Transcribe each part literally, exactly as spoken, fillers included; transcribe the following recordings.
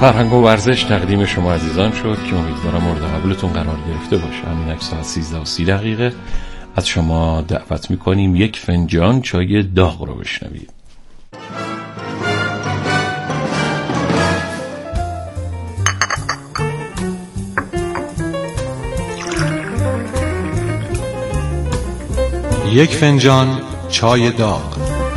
فرهنگ و ورزش تقدیم شما عزیزان شد که امیدوارم مورد قبولتون قرار گرفته باشه. همین ساعت سیزده و سی دقیقه از شما دعوت میکنیم یک فنجان چای داغ رو بشنوید. یک فنجان چای داغ.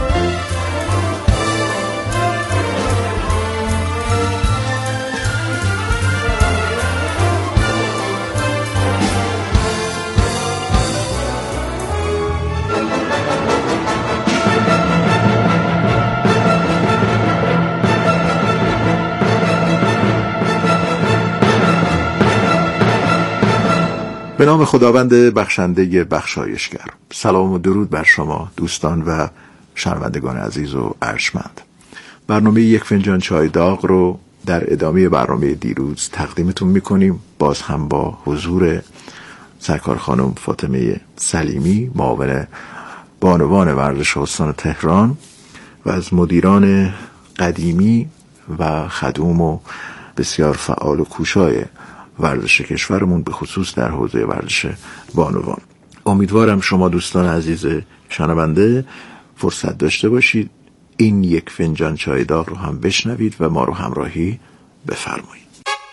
به نام خداوند بخشنده بخشایشگر. سلام و درود بر شما دوستان و شنوندگان عزیز و ارجمند. برنامه یک فنجان چای داغ رو در ادامه برنامه دیروز تقدیمتون میکنیم، باز هم با حضور سرکار خانم فاطمه سلیمی، معاون بانوان ورزش استان تهران و از مدیران قدیمی و خدوم و بسیار فعال و کوشای ورزش کشورمون، به خصوص در حوزه ورزش بانوان. امیدوارم شما دوستان عزیز شنونده فرصت داشته باشید این یک فنجان چای داغ رو هم بشنوید و ما رو همراهی بفرمایید.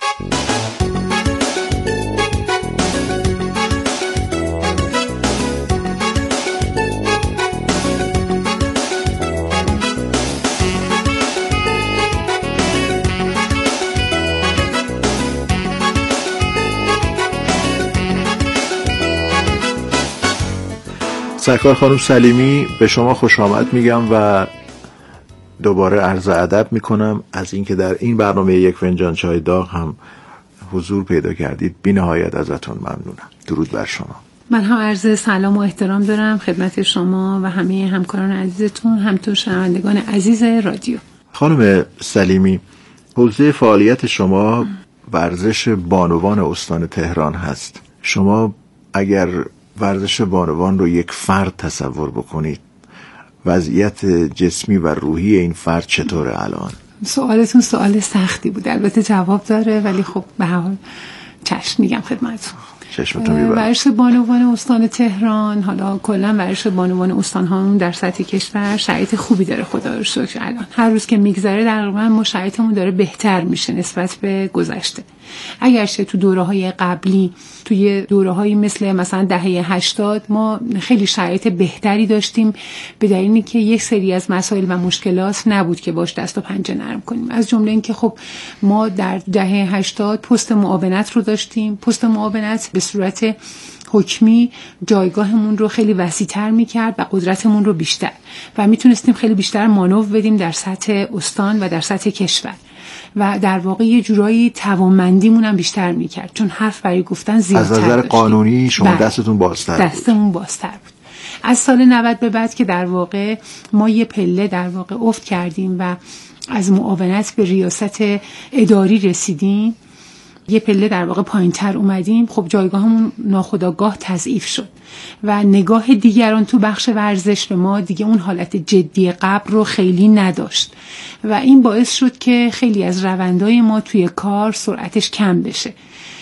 سرکار خانم سلیمی، به شما خوش آمد میگم و دوباره عرض ادب میکنم از اینکه در این برنامه یک فنجان چای داغ هم حضور پیدا کردید. بی نهایت ازتون ممنونم. درود بر شما. من هم عرض سلام و احترام دارم خدمت شما و همه همکاران عزیزتون، همطور شنوندگان عزیز رادیو. خانم سلیمی، حوزه فعالیت شما ورزش بانوان استان تهران هست. شما اگر ورزش بانوان رو یک فرد تصور بکنید، وضعیت جسمی و روحی این فرد چطوره الان؟ سوالتون سوال سختی بود، البته جواب داره ولی خب به هر حال چشم میگم خدمتتون. چشمتون میبرم. ورزش بانوان استان تهران، حالا کلا ورزش بانوان استان ها در سطح کشور شرایط خوبی داره خدا رو شکر. الان هر روز که میگذره در واقع ما شرایطمون داره بهتر میشه نسبت به گذشته. اگرچه تو دوره‌های قبلی، توی دوره‌هایی مثل مثلا دهه هشتاد ما خیلی شرایط بهتری داشتیم، به دلیلی که یک سری از مسائل و مشکلات نبود که باش دست و پنجه نرم کنیم. از جمله اینکه خب ما در دهه هشتاد پست معاونت رو داشتیم. پست معاونت به صورت حکمی جایگاهمون رو خیلی وسیع‌تر می‌کرد و قدرتمون رو بیشتر و میتونستیم خیلی بیشتر مانور بدیم در سطح استان و در سطح کشور و در واقع یه جورایی توانمندیمون هم بیشتر میکرد، چون حرف برای گفتن زیادتر از نظر داشتیم. قانونی شما بله. دستتون بازتر بود. دستمون بازتر بود. از سال نود به بعد که در واقع ما یه پله در واقع افت کردیم و از معاونت به ریاست اداری رسیدیم، یه پله در واقع پایین‌تر اومدیم، خب جایگاهمون ناخودآگاه تضعیف شد و نگاه دیگران تو بخش ورزش به ما دیگه اون حالت جدی قبل رو خیلی نداشت و این باعث شد که خیلی از روندهای ما توی کار سرعتش کم بشه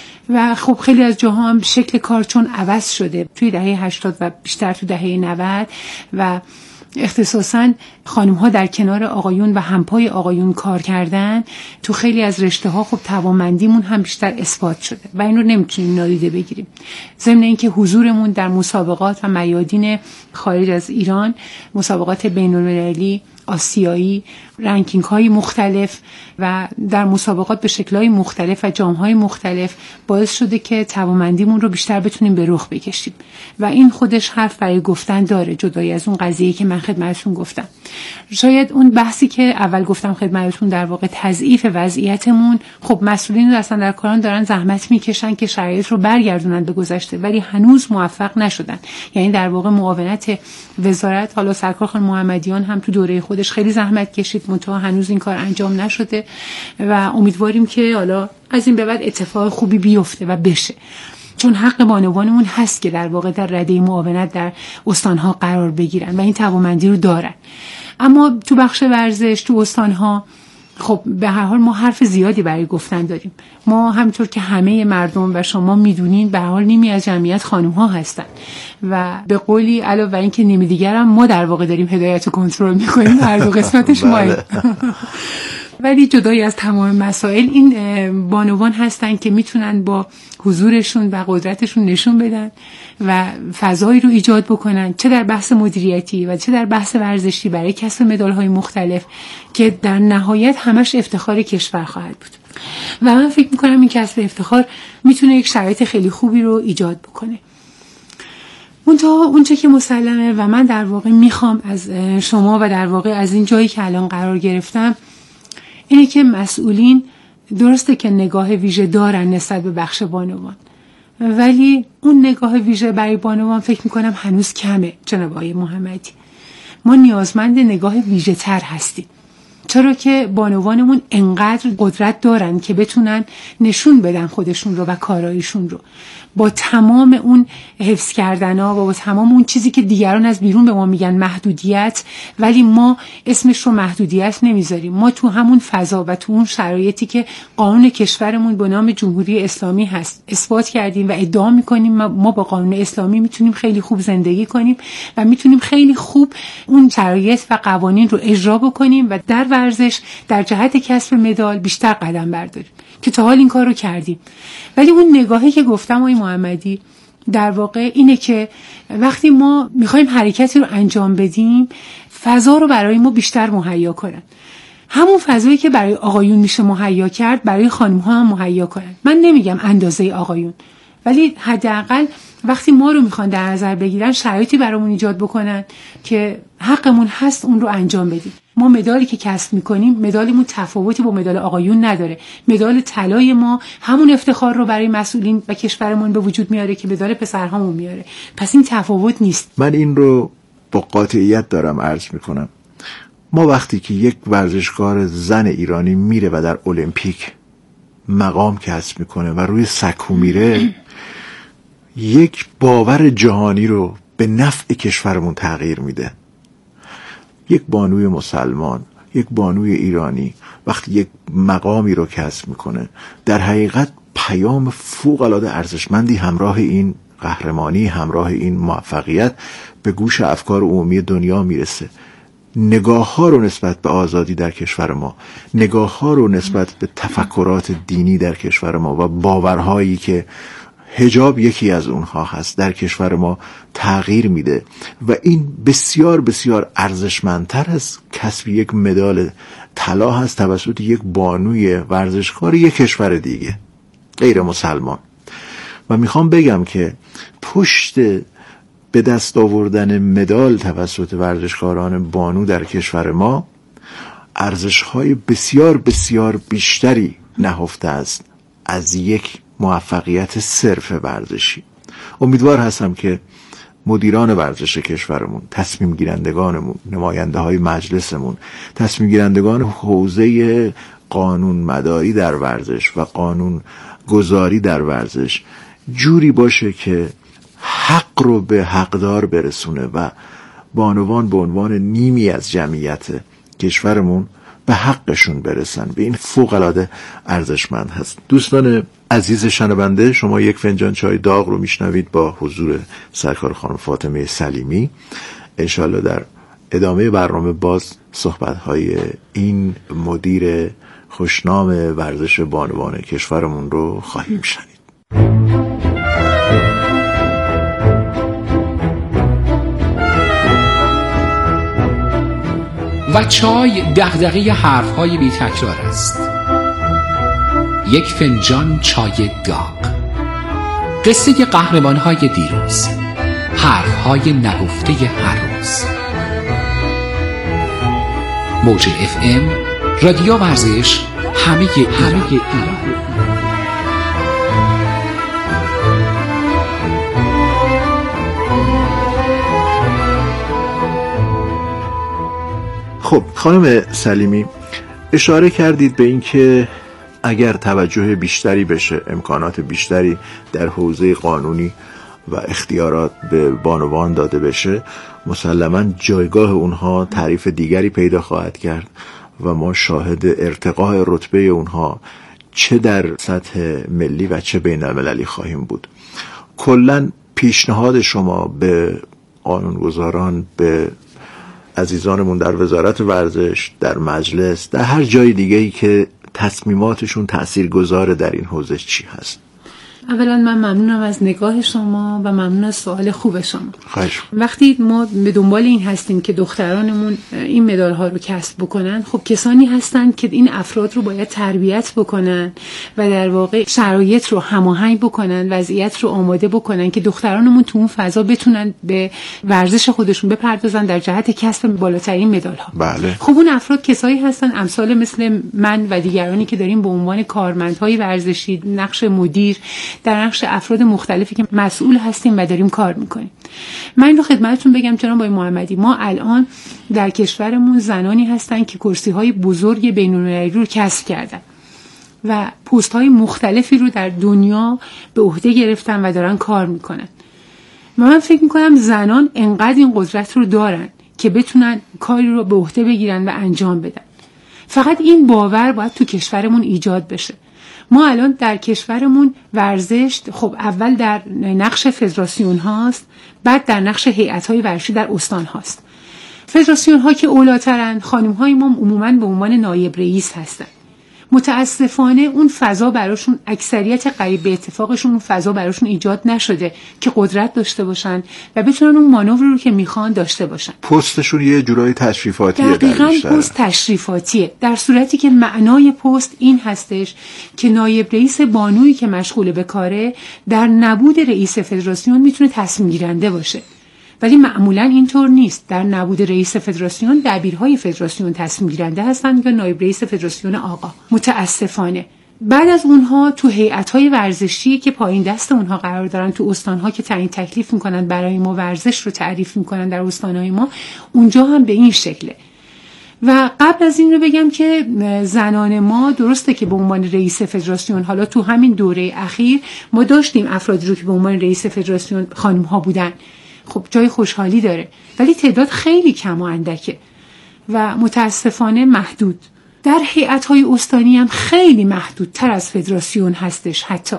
و خب خیلی از جاها هم شکل کار چون عوض شده توی دهه هشتاد و بیشتر تو دهه نود و اختصاصاً خانم‌ها در کنار آقایون و همپای آقایون کار کردن، تو خیلی از رشته‌ها خب توانمندیمون هم بیشتر اثبات شده و این رو نمیتونیم نادیده بگیریم. ضمن اینکه حضورمون در مسابقات و میادین خارج از ایران، مسابقات بین‌المللی، آسیایی، رنکینگ های مختلف و در مسابقات به شکل‌های مختلف و جام‌های مختلف باعث شده که توانمندیمون رو بیشتر بتونیم به رخ بکشیم و این خودش حرف برای گفتن داره، جدای از اون قضیه‌ای که من خدمتتون گفتم. شاید اون بحثی که اول گفتم خدمتتون در واقع تضعیف وضعیتمون، خب مسئولین اصلا در کاران دارن زحمت میکشن که شرایط رو برگردونن به گذشته ولی هنوز موفق نشدن. یعنی در واقع معاونت وزارت، حالا سرکار خانم محمدیان هم تو دوره خودش خیلی زحمت کشید، منتها هنوز این کار انجام نشده و امیدواریم که حالا از این به بعد اتفاق خوبی بیفته و بشه، چون حق بانوانمون هست که در واقع در رده معاونت در استانها قرار بگیرن و این توانمندی رو دارن. اما تو بخش ورزش تو استانها خب به هر حال ما حرف زیادی برای گفتن داریم. ما همونطور که همه مردم و شما میدونین به هر حال نیمی از جمعیت خانم ها هستن و به قولی علاوه بر این که نیمی دیگرم ما در واقع داریم هدایت و کنترل میکنیم، هر دو قسمتش ماییم. ولی جدای از تمام مسائل این بانوان هستن که میتونن با حضورشون و قدرتشون نشون بدن و فضایی رو ایجاد بکنن، چه در بحث مدیریتی و چه در بحث ورزشی، برای کسب مدال‌های مختلف که در نهایت همش افتخار کشور خواهد بود. و من فکر میکنم این کسب افتخار میتونه یک شرایط خیلی خوبی رو ایجاد بکنه. اونجا اونچه که مسلمه و من در واقع میخوام از شما و در واقع از این جایی که الان قرار گرفتم اینه که مسئولین درسته که نگاه ویژه دارن نسبت به بخش بانوان، ولی اون نگاه ویژه برای بانوان فکر میکنم هنوز کمه. جناب آقای محمدی، ما نیازمند نگاه ویژه تر هستیم، چرا که بانوانمون انقدر قدرت دارن که بتونن نشون بدن خودشون رو و کارایشون رو با تمام اون حفظ کردن‌ها و با تمام اون چیزی که دیگران از بیرون به ما میگن محدودیت، ولی ما اسمش رو محدودیت نمیذاریم. ما تو همون فضا و تو اون شرایطی که قانون کشورمون به نام جمهوری اسلامی هست اثبات کردیم و ادعا میکنیم ما با قانون اسلامی میتونیم خیلی خوب زندگی کنیم و میتونیم خیلی خوب اون شرایط و قوانین رو اجرا بکنیم و در ورزش در جهت کسب مدال بیشتر قدم برداریم که تا حال این کار رو کردیم. ولی اون نگاهی که گفتم آقای محمدی در واقع اینه که وقتی ما میخوایم حرکتی رو انجام بدیم فضا رو برای ما بیشتر مهیا کنن. همون فضایی که برای آقایون میشه مهیا کرد برای خانم ها هم مهیا کنن. من نمیگم اندازه آقایون، ولی حداقل وقتی ما رو میخوان در نظر بگیرن شرایطی برامون ایجاد بکنن که حقمون هست اون رو انجام بدیم. ما مدالی که کسب میکنیم مدالمون تفاوتی با مدال آقایون نداره. مدال طلای ما همون افتخار رو برای مسئولین و کشورمون به وجود میاره که مدال پسرهامون میاره. پس این تفاوت نیست. من این رو با قاطعیت دارم عرض میکنم. ما وقتی که یک ورزشکار زن ایرانی میره و در المپیک مقام کسب میکنه و روی سکو میره یک باور جهانی رو به نفع کشورمون تغییر میده. یک بانوی مسلمان، یک بانوی ایرانی وقتی یک مقامی رو کسب میکنه در حقیقت پیام فوق العاده ارزشمندی همراه این قهرمانی، همراه این موفقیت به گوش افکار عمومی دنیا میرسه. نگاه ها رو نسبت به آزادی در کشور ما، نگاه ها رو نسبت به تفکرات دینی در کشور ما و باورهایی که حجاب یکی از اونها هست در کشور ما تغییر میده و این بسیار بسیار ارزشمندتر از کسب یک مدال طلا هست توسط یک بانوی ورزشکار یک کشور دیگه غیر مسلمان. و میخوام بگم که پشت به دست آوردن مدال توسط ورزشکاران بانو در کشور ما ارزش‌های بسیار بسیار بیشتری نهفته است از یک موفقیت صرف ورزشی. امیدوار هستم که مدیران ورزش کشورمون، تصمیم گیرندگانمون، نماینده های مجلسمون، تصمیم گیرندگان حوزه قانون مداری در ورزش و قانون گذاری در ورزش جوری باشه که حق رو به حقدار برسونه و بانوان به عنوان نیمی از جمعیت کشورمون به حقشون برسن. به این فوق العاده ارزشمند هست. دوستان عزیز شنونده، شما یک فنجان چای داغ رو میشنوید با حضور سرکار خانم فاطمه سلیمی. انشالله در ادامه برنامه باز صحبت‌های این مدیر خوشنام ورزش بانوان کشورمون رو خواهیم شنید. و چای دغدغه حرف‌های بی تکرار است. یک فنجان چای داغ، قصه قهرمان‌های دیروز، حرف‌های نگفته هر روز. موج اف ام، رادیو ورزش، همه همه ایران. خب خانم سلیمی، اشاره کردید به این که اگر توجه بیشتری بشه، امکانات بیشتری در حوزه قانونی و اختیارات به بانوان داده بشه، مسلماً جایگاه اونها تعریف دیگری پیدا خواهد کرد و ما شاهد ارتقاء رتبه اونها چه در سطح ملی و چه بین المللی خواهیم بود. کلاً پیشنهاد شما به قانونگذاران، به عزیزانمون در وزارت ورزش، در مجلس، در هر جای دیگه‌ای که تصمیماتشون تاثیرگذار در این حوزه چی هست؟ اولا من ممنونم از نگاه شما و ممنون از سوال خوب شما. خواهش. وقتی ما به دنبال این هستیم که دخترانمون این مدال ها رو کسب بکنن، خب کسانی هستند که این افراد رو باید تربیت بکنن و در واقع شرایط رو هماهنگ بکنن، وضعیت رو آماده بکنن که دخترانمون تو اون فضا بتونن به ورزش خودشون بپردازن در جهت کسب بالاترین مدال ها. بله. خب اون افراد کسایی هستن امثال مثل من و دیگرانی که داریم به عنوان کارمندهای ورزشی، نقش مدیر، در نقش افراد مختلفی که مسئول هستیم و داریم کار میکنیم. من این رو خدمتتون بگم جناب آقای محمدی، ما الان در کشورمون زنانی هستن که کرسی های بزرگ بین‌المللی رو کسب کردن و پست های مختلفی رو در دنیا به عهده گرفتن و دارن کار میکنن. من فکر میکنم زنان انقدر این قدرت رو دارن که بتونن کاری رو به عهده بگیرن و انجام بدن. فقط این باور باید تو کشورمون ایجاد بشه. ما الان در کشورمون ورزش خب اول در نقش فدراسیون هاست، بعد در نقش هیئت‌های ورزشی در استان هاست. فدراسیون ها که اولاترن، خانم های ما عموماً به عنوان نایب رئیس هستن. متاسفانه اون فضا براشون، اکثریت قریب به اتفاقشون اون فضا براشون ایجاد نشده که قدرت داشته باشن و بتونن اون مانور رو که میخوان داشته باشن. پستشون یه جورای تشریفاتیه. دقیقاً پست تشریفاتیه، در صورتی که معنای پست این هستش که نایب رئیس بانویی که مشغول به کاره در نبود رئیس فدراسیون میتونه تصمیم گیرنده باشه. ولی معمولا اینطور نیست. در نبود رئیس فدراسیون دبیرهای فدراسیون تصمیم گیرنده هستند یا نایب رئیس فدراسیون آقا. متاسفانه بعد از اونها تو هیئت‌های ورزشی که پایین دست اونها قرار دارن، تو استان‌ها که تعیین تکلیف میکنن برای ما ورزش رو تعریف میکنن در استان‌های ما، اونجا هم به این شکله. و قبل از این رو بگم که زنان ما درسته که به عنوان رئیس فدراسیون، حالا تو همین دوره اخیر ما داشتیم افرادی رو که به عنوان رئیس فدراسیون خانم‌ها بودن، خب جای خوشحالی داره، ولی تعداد خیلی کم و اندکه و متاسفانه محدود. در هیئت‌های استانی هم خیلی محدودتر از فدراسیون هستش حتی.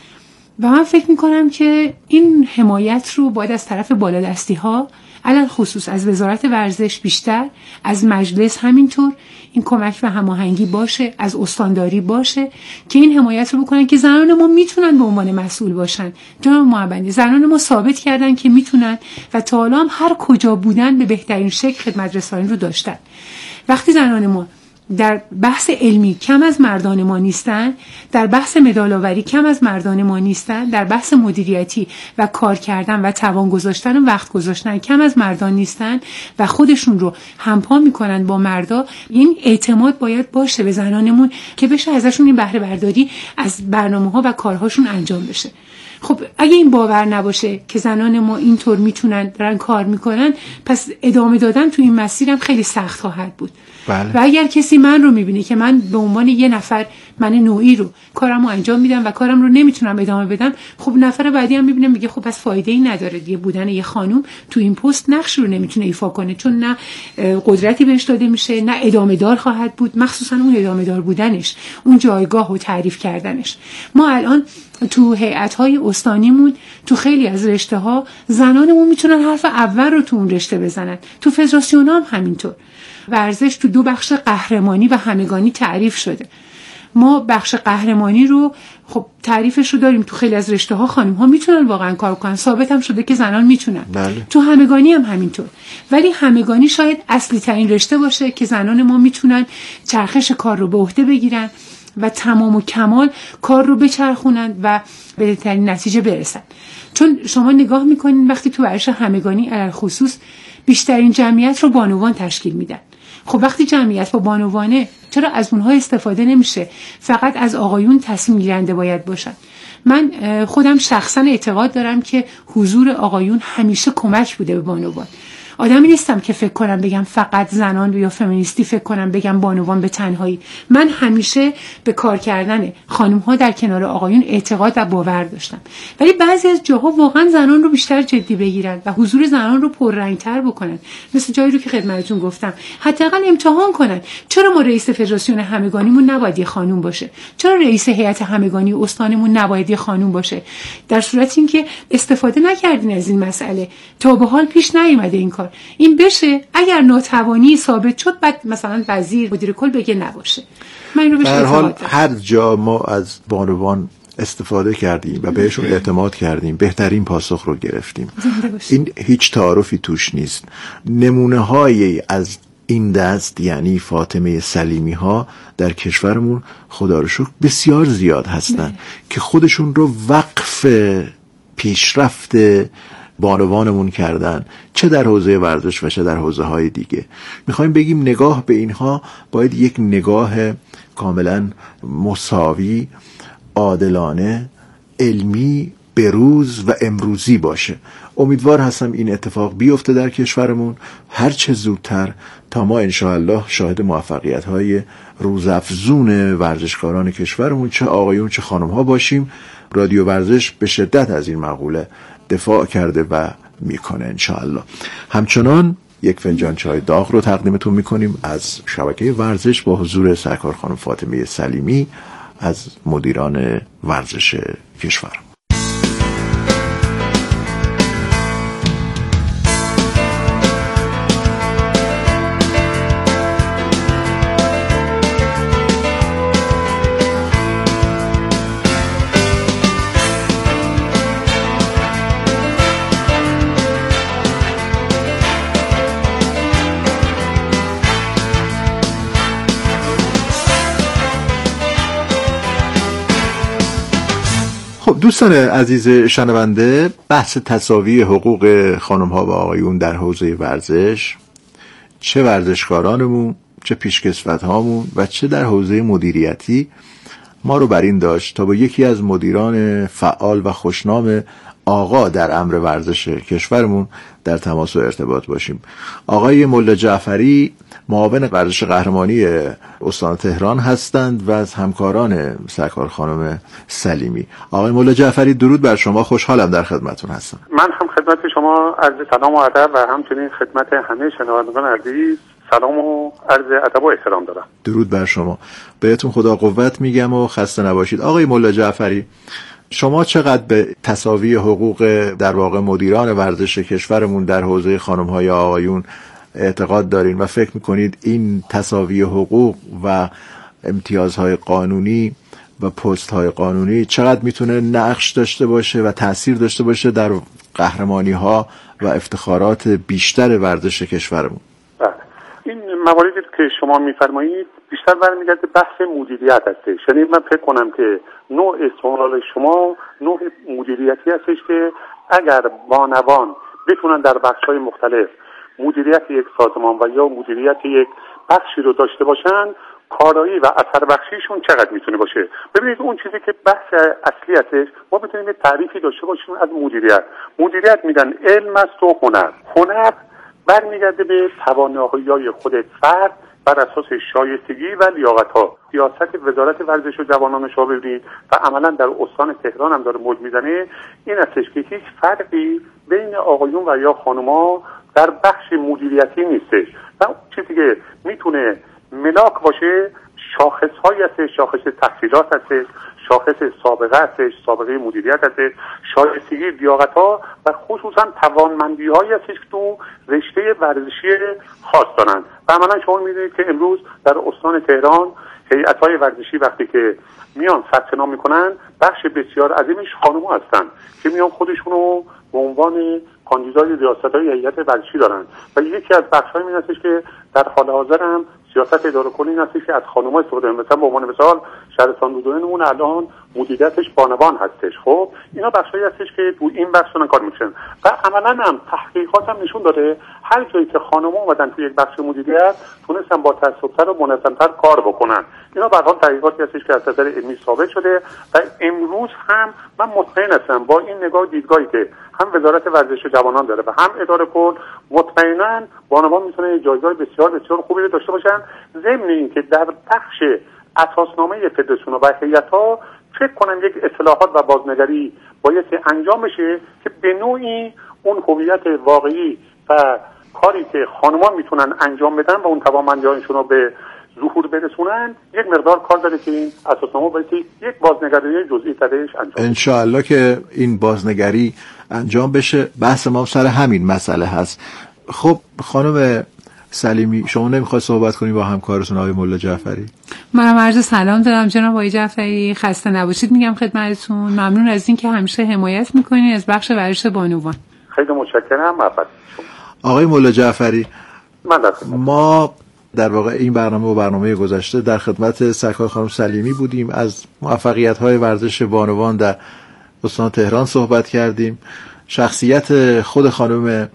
و من فکر میکنم که این حمایت رو باید از طرف بالادستی ها، علل خصوص از وزارت ورزش بیشتر، از مجلس همینطور، این کمک و هماهنگی باشه، از استانداری باشه که این حمایت رو بکنن که زنان ما میتونن به عنوان مسئول باشن. جناب محمدی، زنان ما ثابت کردن که میتونن و تا حالا هم هر کجا بودن به بهترین شکل خدمت رسانی رو داشتن. وقتی زنان ما در بحث علمی کم از مردان ما نیستن، در بحث مدال‌آوری کم از مردان ما نیستن، در بحث مدیریتی و کار کردن و توان گذاشتن و وقت گذاشتن کم از مردان نیستن و خودشون رو همپا میکنن با مردا، این اعتماد باید باشه به زنانمون که بشه ازشون این بهره برداری از برنامه‌ها و کارهاشون انجام بشه. خب اگه این باور نباشه که زنان ما اینطور میتونن دارن کار میکنن، پس ادامه دادن تو این مسیرم خیلی سخت خواهد بود. بله. و اگر کسی من رو میبینه که من به عنوان یه نفر من نوعی رو کارم رو انجام میدم و کارم رو نمیتونم ادامه بدم، خب نفر بعدی هم میبینه میگه خب پس فایده ای نداره دیگه بودن یه خانوم تو این پست، نقش رو نمیتونه ایفا کنه، چون نه قدرتی بهش داده میشه، نه ادامه دار خواهد بود، مخصوصا اون ادامه دار بودنش، اون جایگاه و تعریف کردنش. ما الان تو هیئت‌های استانیمون تو خیلی از رشته‌ها زنانمون میتونن حرف اول رو تو اون رشته بزنن. تو فدراسیون هم همینطور. ورزش تو دو بخش قهرمانی و همگانی تعریف شده. ما بخش قهرمانی رو خب تعریفش رو داریم، تو خیلی از رشته‌ها خانم‌ها میتونن واقعا کار کنن، ثابت هم شده که زنان میتونن. بله. تو همگانی هم همینطور. ولی همگانی شاید اصلی ترین رشته باشه که زنان ما میتونن چرخش کار رو به عهده بگیرن و تمام و کمال کار رو بچرخونن و به بهترین نتیجه برسن. چون شما نگاه میکنین وقتی تو ورزش همگانی علل خصوص بیشترین جمعیت رو بانوان تشکیل میدن. خب وقتی جمعیت با بانوانه، چرا از اونها استفاده نمیشه؟ فقط از آقایون تصمیم گیرنده باید باشن. من خودم شخصا اعتقاد دارم که حضور آقایون همیشه کمک بوده به بانوان. آدمی نیستم که فکر کنم بگم فقط زنان یا فمینیستی فکر کنم بگم بانوان به تنهایی. من همیشه به کار کردن خانم ها در کنار آقایون اعتقاد و باور داشتم، ولی بعضی از جاها واقعا زنان رو بیشتر جدی بگیرن و حضور زنان رو پررنگ‌تر بکنن، مثل جایی رو که خدمتتون گفتم، حداقل امتحان کنن. چرا ما رئیس فدراسیون همگانیمون نباید یه خانم باشه؟ چرا رئیس هیئت همگانی استانمون نباید یه خانم باشه؟ در صورتی اینکه استفاده نکردین از این مسئله، تا به حال پیش نیومده این کار. این بشه، اگر ناتوانی ثابت شد بعد مثلا وزیر مدیر کل بگه نباشه. من اینو به هر حال هر جا ما از بانوان استفاده کردیم و بهشون اعتماد کردیم بهترین پاسخ رو گرفتیم. این هیچ تعارفی توش نیست. نمونه هایی از این دست یعنی فاطمه سلیمی ها در کشورمون خدا رو شکر بسیار زیاد هستن که خودشون رو وقف پیشرفت بانوانمون کردن، چه در حوزه ورزش و چه در حوزه های دیگه. میخوایم بگیم نگاه به اینها باید یک نگاه کاملا مساوی، عادلانه، علمی، بروز و امروزی باشه. امیدوار هستم این اتفاق بیفته در کشورمون هر چه زودتر تا ما انشاءالله شاهد موفقیت های روزافزون ورزشکاران کشورمون چه آقایون چه خانم ها باشیم. رادیو ورزش به شدت از این مقوله دفاع کرده و میکنه انشاءالله. همچنان یک فنجان چای داغ رو تقدیمتون میکنیم از شبکه ورزش با حضور سرکار خانم فاطمه سلیمی از مدیران ورزش کشور. خب دوستان عزیز شنونده، بحث تساوی حقوق خانم ها و آقایون در حوزه ورزش، چه ورزشکارانمون چه پیشکسوت هامون و چه در حوزه مدیریتی، ما رو بر این داشت تا با یکی از مدیران فعال و خوشنام آقا در امر ورزش کشورمون در تماس و ارتباط باشیم. آقای ملا جعفری معاون ورزش قهرمانی استان تهران هستند و از همکاران سرکار خانم سلیمی. آقای ملا جعفری درود بر شما، خوشحالم در خدمتتون هستم. من هم خدمت شما عرض سلام و ادب و همچنین خدمت همه شنوندگان عزیز سلام و عرض ادب و احترام دارم. درود بر شما، بهتون خدا قوت میگم و خسته نباشید. آقای ملا جعفری، شما چقدر به تساوی حقوق در واقع مدیران ورزش کشورمون در حوزه خانم‌های آقایون اعتقاد دارین و فکر میکنید این تساوی حقوق و امتیازهای قانونی و پست‌های قانونی چقدر میتونه نقش داشته باشه و تأثیر داشته باشه در قهرمانی‌ها و افتخارات بیشتر ورزش کشورمون؟ بله، این مواردی که شما میفرمایید بیشتر برمیگرده بحث مدیریت هستش. یعنی من فکر کنم که نوع سوال شما نوع مدیریتی هستش که اگر بانوان بتونن در بخش‌های مختلف مدیریت یک سازمان و یا مدیریت یک بخشی رو داشته باشن، کارایی و اثر بخشیشون چقدر میتونه باشه. ببینید اون چیزی که بحث اصلی هستش، ما بتونیم تعریفی داشته باشیم از مدیریت. مدیریت میگن علم است و هنر. هنر برمیگرده به توانایی‌های خود فرد بر اساس شایستگی و لیاقت‌ها. سیاست وزارت ورزش و جوانان شما ببینید و عملا در استان تهران هم داره موج میزنه، این هستش که هیچ فرقی بین آقایون و یا خانم‌ها در بخش مدیریتی نیستش. و چیزی که میتونه ملاک باشه شاخص‌هایی هستش، شاخص تحصیلات هستش، شاخص سابقه هستش، سابقه مدیریت هستش، شایستگی، لیاقت‌ها و خصوصا توانمندی‌هایی هستش که تو رشته ورزشی خاص دارن. و عملا شما می‌بینید که امروز در استان تهران هیئت‌های ورزشی وقتی که میان ثبت نام می‌کنن، بخش بسیار عظیمش خانم‌ها هستن که میان خودشونو به عنوان کاندیدای ریاست‌های هیئت ورزشی دارن. و یکی از بخش‌های این هستش که در حال حاضر هم سیاست اداره کنی این هستش که از خانم‌ها استفاده می‌کنن. مثلا به عنوان مثال شهرستان دودوینمون الان مدیریتش بانوان هستش. خب اینا بخشایی هستش که تو این بخش دارن کار می‌کنن. و عملاً هم تحقیقات هم نشون داده هر جایی که خانم‌ها اومدن تو یک بخش مدیریت تونستن با تعصب‌تر و منظم‌تر کار بکنن. اینا به هر حال تحقیقاتی هستش که از نظر علمی ثابت شده و امروز هم من مطمئن هستم با این نگاه دیدگاهی که هم وزارت ورزش و جوانان داره و هم اداره کل، مطمئنا بانوان میتونه جایگاه بسیار بسیار خوبی رو داشته باشن. ضمن اینکه در بخش اساسنامه فدراسیون و هیئت‌ها فکر کنم یک اصلاحات و بازنگری بایستی انجام بشه که به نوعی اون هویت واقعی و کاری که خانمان میتونن انجام بدن و اون توانمندی‌هاشون رو به ظهور برسونن یک مقدار کار داره که این اساسنامه بایستی یک بازنگری جزئی درش انجام بشه. انشاءالله که این بازنگری انجام بشه. بحث ما سر همین مسئله هست. خب خانم سلیمی، شما نمیخواد صحبت کنی با همکارتون آقای مولا جعفری؟ منم عرض سلام دارم جناب آقای جعفری، خسته نباشید میگم خدمتتون. ممنون از این که همیشه حمایت میکنین از بخش ورزش بانوان. خیلی متشکرم. محبت آقای مولا جعفری، من در ما در واقع این برنامه و برنامه گذشته در خدمت سرکار خانم سلیمی بودیم، از موفقیت‌های ورزش بانوان در استان تهران صحبت کردیم. شخصیت خود خانم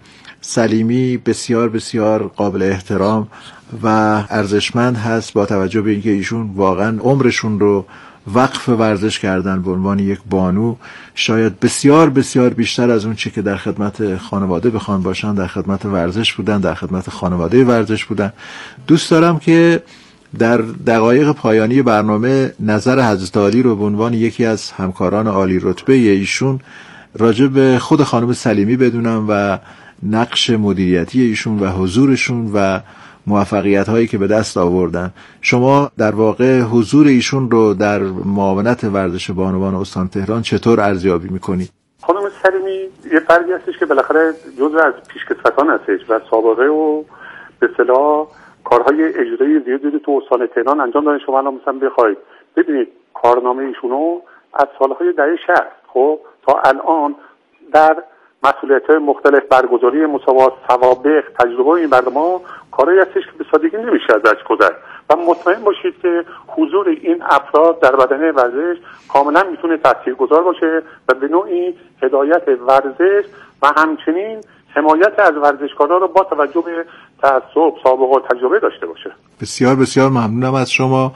سلیمی بسیار بسیار قابل احترام و ارزشمند هست، با توجه به اینکه ایشون واقعا عمرشون رو وقف ورزش کردن به عنوان یک بانو، شاید بسیار بسیار بیشتر از اون چی که در خدمت خانواده بخوان باشن در خدمت ورزش بودن، در خدمت خانواده ورزش بودن. دوست دارم که در دقایق پایانی برنامه نظر حضرت عالی رو به عنوان یکی از همکاران عالی رتبه ایشون راجع به خود خانم سلیمی بدونم و نقش مدیریتی ایشون و حضورشون و موفقیت هایی که به دست آوردن. شما در واقع حضور ایشون رو در معاونت ورزش بانوان استان تهران چطور ارزیابی میکنید؟ خانم سلیمی یه فردی هستش که بالاخره جزء از پیشکسوتان هستش و سابقه و به اصطلاح کارهای اجرایی زیادی تو استان تهران انجام دادن. شما الان مثلا بخواید ببینید کارنامه ایشونو از سالهای دهه شصت خب تا الان در مسئولیت‌های مختلف، برگزاری مسابقات، سوابق، تجربه این برنامه‌ها کاری هستش که به سادگی نمیشه ازش گذشت و مطمئن باشید که حضور این افراد در بدنه ورزش کاملا میتونه تاثیرگذار باشه و به نوعی هدایت ورزش و همچنین حمایت از ورزشکاران رو با توجه به تعصب، سابقه و تجربه داشته باشه. بسیار بسیار ممنونم از شما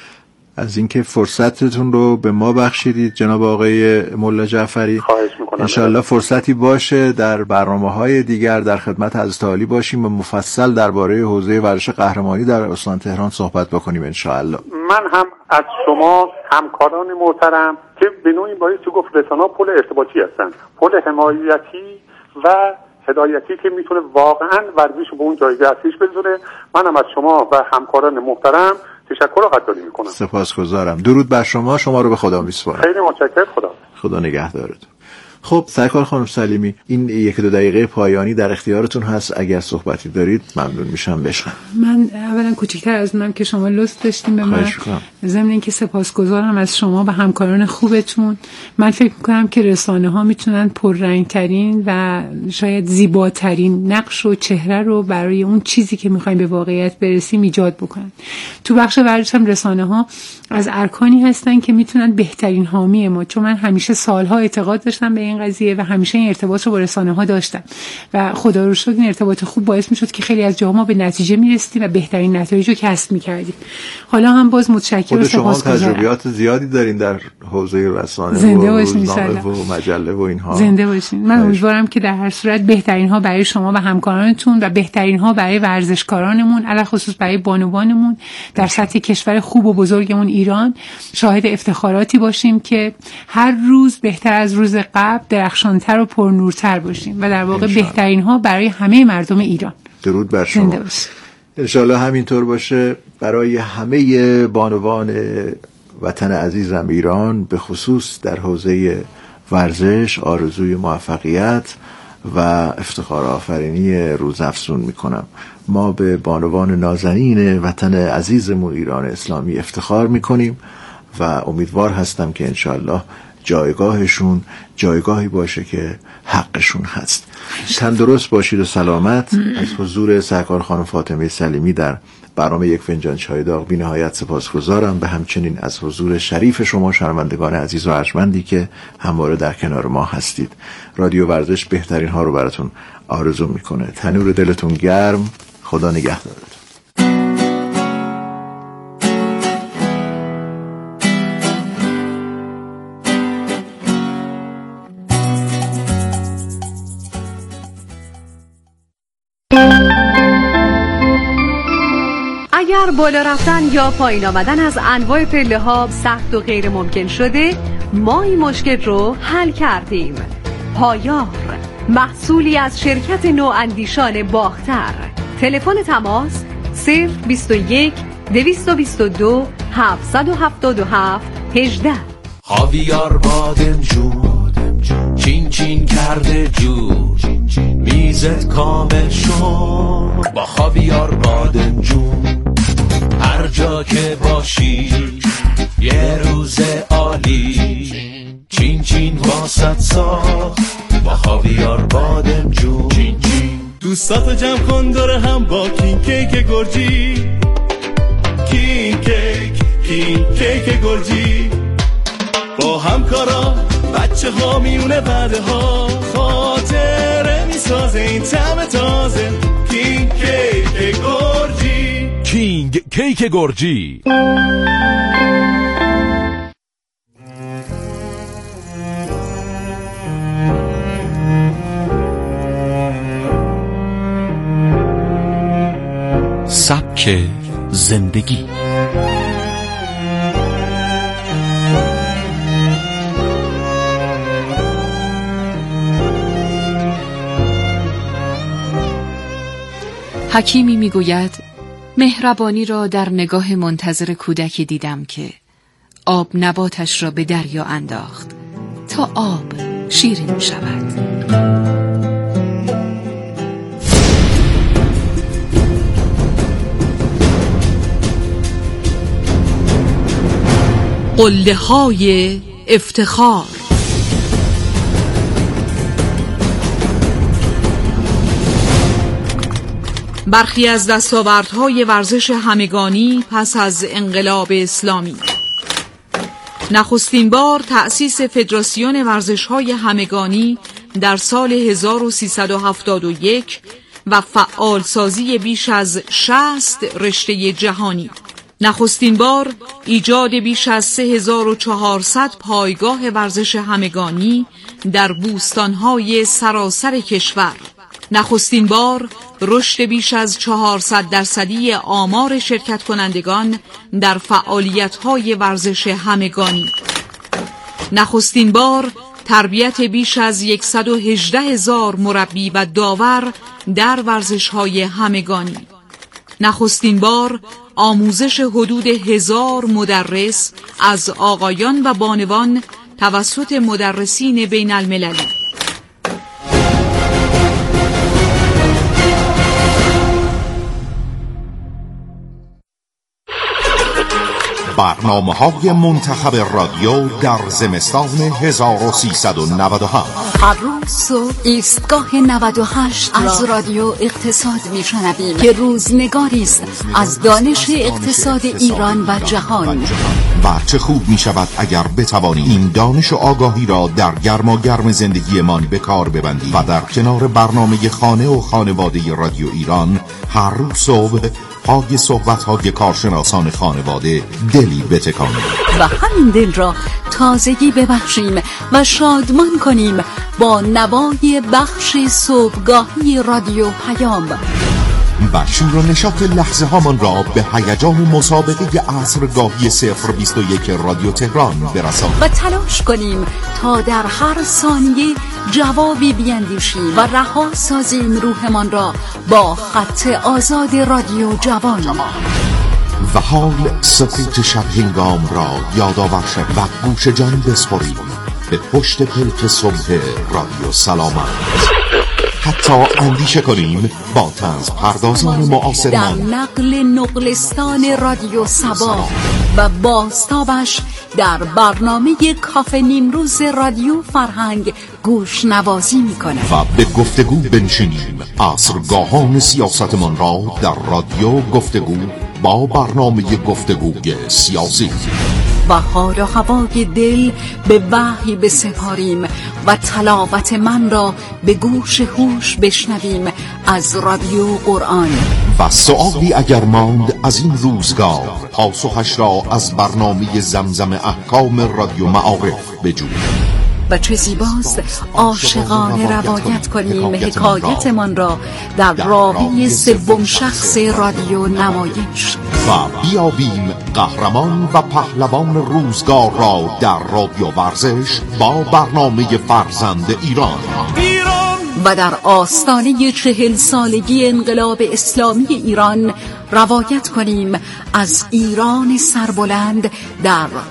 از اینکه فرصتتون رو به ما بخشیدید جناب آقای مولا جعفری. خواهش میکنم. انشاءالله فرصتی باشه در برنامه‌های دیگر در خدمت حضرت عالی باشیم و مفصل درباره حوزه ورزش قهرمانی در استان تهران صحبت بکنیم انشاءالله. من هم از شما همکاران محترم که به نوعی بایستی گفت رسانه‌ها پل ارتباطی هستن، پل حمایتی و هدایتی که میتونه واقعا ورزش به اون جایگاه اصلیش برسونه. منم از شما و همکاران محترم تشکر و قدردانی میکنم. سپاسگزارم. درود بر شما. شما رو به خدا میسپارم. خیلی متشکرم. خدا خدا نگهدارتون. خب سرکار خانم سلیمی، این یک دو دقیقه پایانی در اختیارتون هست، اگر صحبتی دارید ممنون میشم بشنوم. من اولا کوچیک‌تر از اونم که شما لطف داشتین به من، ضمن اینکه سپاسگزارم از شما و همکاران خوبتون. من فکر میکنم که رسانه ها میتونن پررنگترین و شاید زیباترین نقش و چهره رو برای اون چیزی که میخوایم به واقعیت برسیم ایجاد بکنن. تو بخش ورزش هم رسانه ها از ارکانی هستن که میتونن بهترین حامی ما، چون من همیشه سالها اعتقاد داشتم به این قضیه و همیشه این ارتباط رو با رسانه ها داشتم و خدا رو شکر این ارتباط خوب باعث میشد که خیلی از جاها ما به نتیجه میرسیدیم و بهترین نتایج رو کسب میکردیم. حالا هم باز متشکرم و سپاسگزارم. شما تجربیات زیادی دارین در حوزه رسانه زنده و روزنامه و مجله و اینها. زنده باشین. من امیدوارم که در هر صورت بهترین ها برای شما و همکارانتون و بهترین ها برای ورزشکارانمون، علاوه خصوص برای بانوانمون در سطح کشور خوب و بزرگمون ایران شاهد افتخاراتی باشیم که هر روز بهتر از روز قبل درخشانتر و پرنورتر باشیم و در واقع بهترین ها برای همه مردم ایران. درود بر شما. انشاءالله همینطور باشه برای همه بانوان وطن عزیزم ایران، به خصوص در حوزه ورزش آرزوی موفقیت و افتخار آفرینی روزافزون میکنم. ما به بانوان نازنین وطن عزیزمون ایران اسلامی افتخار میکنیم و امیدوار هستم که انشاءالله جایگاهشون جایگاهی باشه که حقشون هست. تندرست باشید و سلامت. از حضور سرکار خانم فاطمه سلیمی در برنامه یک فنجان چای داغ بی نهایت سپاسگزارم، به همچنین از حضور شریف شما شنوندگان عزیز و ارجمندی که همواره در کنار ما هستید. رادیو ورزش بهترین ها رو براتون آرزو میکنه. تنور دلتون گرم. خدا نگهدارتون. اگر بالا رفتن یا پایین آمدن از انواع پله ها سخت و غیر ممکن شده، ما این مشکل رو حل کردیم. پایار، محصولی از شرکت نواندیشان باختر. تلفن تماس صفر بیست و یک دویست و بیست و دو هفتصد و هفتاد و هفت هجده. خاویار بادمجون چین چین کرده جون، میزت کامل شد با خاویار بادمجون. هر جا که باشی یه روز عالی، چین چین واسط ساخت با خاویار بادمجون. چین چین دوستاتو جمع کن دور هم با کین کیک گرجی. کین کیک کین کیک گرجی، با همکارا بچه ها میونه بعده ها خاطره میسازه این طعم تازه. کینگ کیک گرجی. کینگ کیک گرجی. سبک زندگی. حکیمی میگوید مهربانی را در نگاه منتظر کودکی دیدم که آب نباتش را به دریا انداخت تا آب شیرین شود. قله های افتخار. برخی از دستاوردهای ورزش همگانی پس از انقلاب اسلامی. نخستین بار تأسیس فدراسیون ورزش‌های همگانی در سال هزار و سیصد و هفتاد و یک و فعالسازی بیش از شصت رشته جهانی. نخستین بار ایجاد بیش از سه هزار و چهارصد پایگاه ورزش همگانی در بوستان‌های سراسر کشور. نخستین بار رشد بیش از چهارصد درصدی آمار شرکت کنندگان در فعالیت‌های ورزش همگانی. نخستین بار تربیت بیش از صد و هجده هزار مربی و داور در ورزش‌های همگانی. نخستین بار آموزش حدود هزار مدرس از آقایان و بانوان توسط مدرسین بین المللی. برنامه‌های منتخب رادیو در زمستان هزار و سیصد و نود و هفت. هر روز صبح ایستگاه نود و هشت از رادیو اقتصاد میشنویم که روزنگاری است از دانش اقتصاد ایران و جهان. و چه خوب می شود اگر بتوانیم این دانش و آگاهی را در گرما گرم زندگیمان به کار ببندیم و در کنار برنامه خانه و خانواده رادیو ایران هر روز صبح پای صحبت‌های کارشناسان خانواده دلی بتکانیم و همین دل را تازگی ببخشیم و شادمان کنیم با نوای بخش صبحگاهی رادیو پیام و شور و نشاط لحظه هامان را به هیجان مسابقه عصرگاهی صفر بیست و یک رادیو تهران برسانیم و تلاش کنیم تا در هر ثانیه جوابی بیندیشیم و رها سازیم روحمان را با خط آزاد رادیو جوان. و حال سکوت شب هنگام را یادآور شویم و گوش جان بسپاریم به پشت پلک صبح رادیو سلامت. حتی اندیشه کنیم با طنز پردازان معاصرمان در نقل نقلستان رادیو سبا و بازتابش در برنامه کافه نیمروز رادیو فرهنگ گوش نوازی میکنه و به گفتگو بنشینیم عصرگاهان سیاستمان را در رادیو گفتگو با برنامه گفتگوی سیاسی و حال و هوای دل به وحی بسپاریم و تلاوت من را به گوش هوش بشنویم از رادیو قرآن. و سؤالی اگر ماند از این روزگار پاسخش را از برنامه زمزم احکام رادیو معارف بجوییم و و چه زیباست عاشقانه روایت کنیم حکایتمان را در راوی سوم شخص رادیو نمایش و بیابیم قهرمان و پهلوان روزگار را در رادیو ورزش با برنامه فرزند ایران و در آستانه چهل سالگی انقلاب اسلامی ایران روایت کنیم از ایران سربلند در